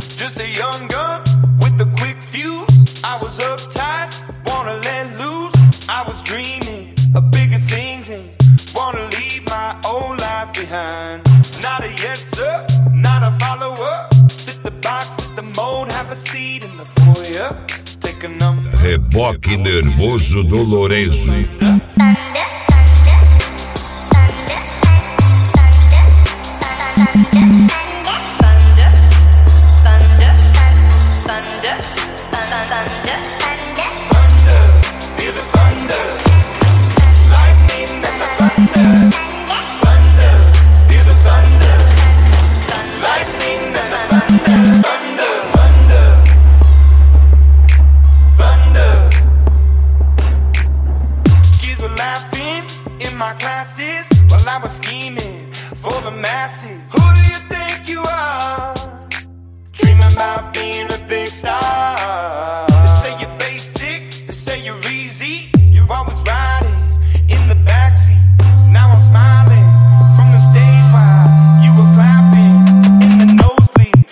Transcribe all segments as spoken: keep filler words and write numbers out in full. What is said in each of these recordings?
just a young gun with a quick fuse. I was uptight, wanna let loose. I was dreaming of bigger things and wanna leave my old life behind. Not a yes sir, not a follower. Fit the box, fit the mold, have a seat in the foyer. Take a number. Reboque nervoso do Lorenzo. Classes while I was scheming for the masses. Who do you think you are? Dreaming about being a big star. They say you're basic, they say you're easy. You're always riding in the backseat. Now I'm smiling from the stage while you were clapping in the nosebleeds.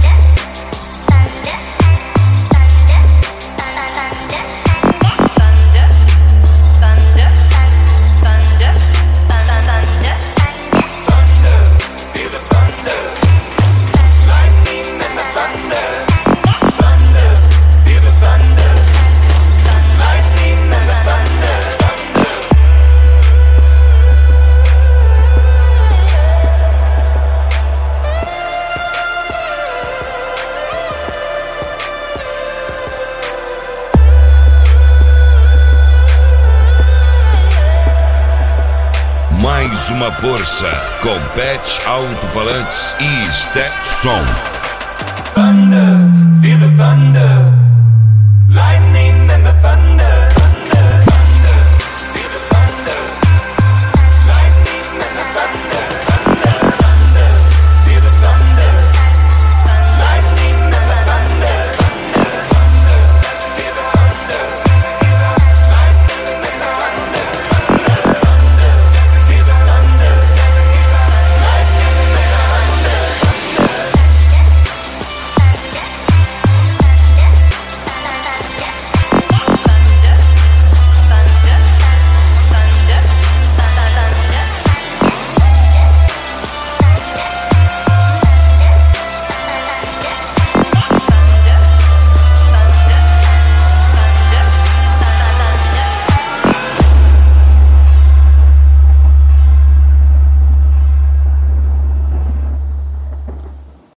Mais uma força, Compete Alto-Falantes e Stetson. Thunder, feel the thunder.